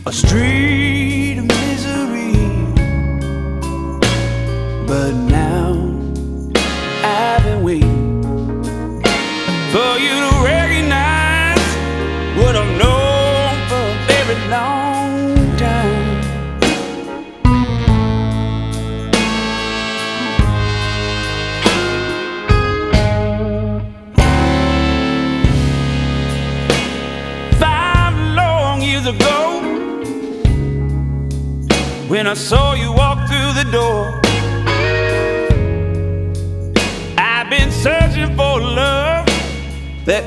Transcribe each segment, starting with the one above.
a street of misery. But now I've been waiting for you to recognize what I've known for a very long time. Ago, when I saw you walk through the door, I've been searching for love that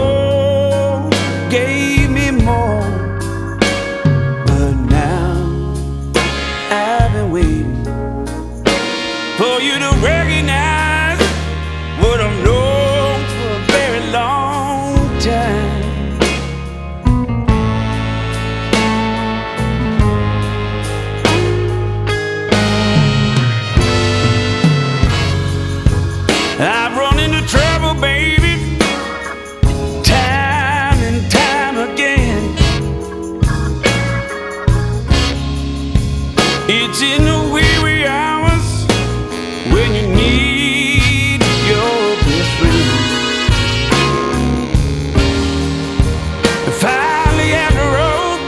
gave me more. But now I've been waiting for you to recognize what I've known for a very long time. I've run into trouble, baby, time and time again. It's in the wee wee hours when you need your best friend. Finally after all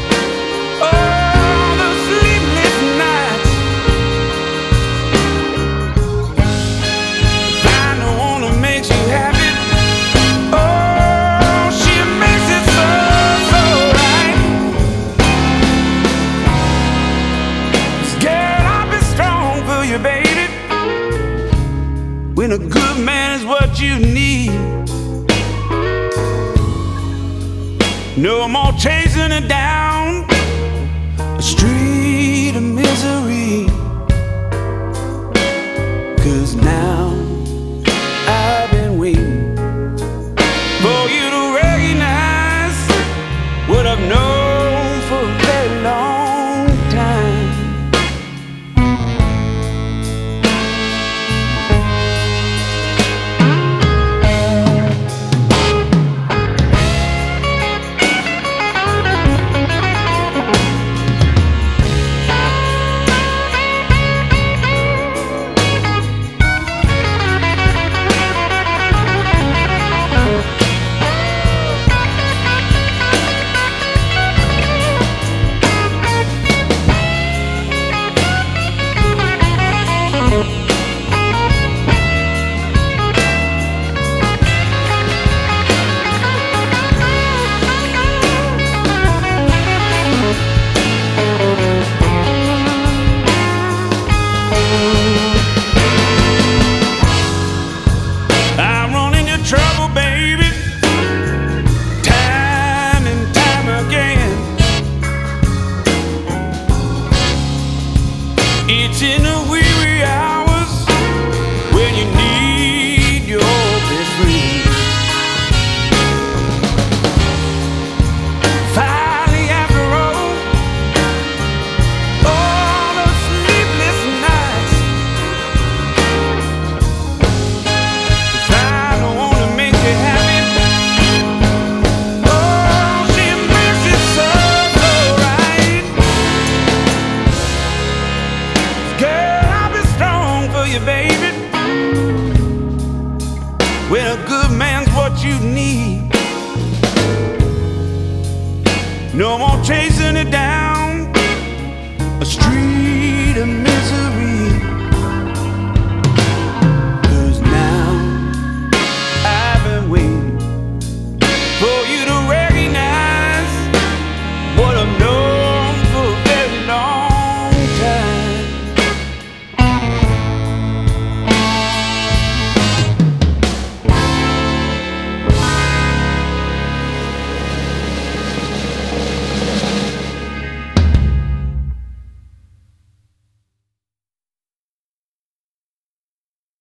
the sleepless nights, makes you happy. Oh, she makes it so, so right. 'Cause girl, I'll be strong for you, baby. When a good man is what you need. No more chasing it down a street of misery. 'Cause now I've been waiting for you to recognize what I've known for a very long time. Trouble, baby, time and time again. It's in the wee wee hours when you need your best friend. Finally after all the sleepless nights, baby, when a good man's what you need. No more change.